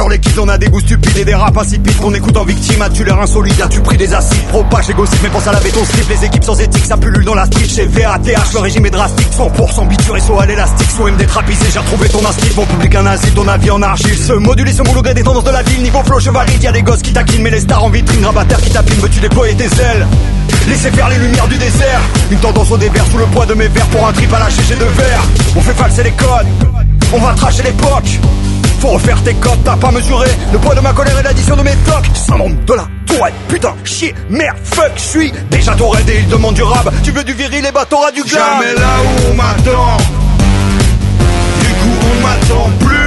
Alors les kids on a des goûts stupides et des rap insipides qu'on écoute en victime. As-tu l'air insolide, as-tu pris des acides? Propage les gossips mais pense à laver ton slip. Les équipes sans éthique ça pullule dans la street. Chez VATH le régime est drastique. 100% biture et saut à l'élastique. Soit MD trapisé, j'ai retrouvé ton instinct. Mon public un asile, ton avis en argile. Se moduler, se moule au gré des tendances de la ville. Niveau flow chevalide, y'a des gosses qui taquinent. Mais les stars en vitrine, rabatteurs qui tapinent. Veux-tu déployer tes ailes? Laissez faire les lumières du désert. Une tendance au dévers sous le poids de mes verres. Pour un trip à la GG de verre. On fait falser les codes, on va tracher l'époque. Faut refaire tes codes, t'as pas mesuré le poids de ma colère et l'addition de mes tocs. Syndrome de la tourette, putain, chier, merde, fuck, j'suis déjà ton raid et il demande du rab. Tu veux du viril et bah t'auras du glam. Jamais là où on m'attend, du coup on m'attend plus.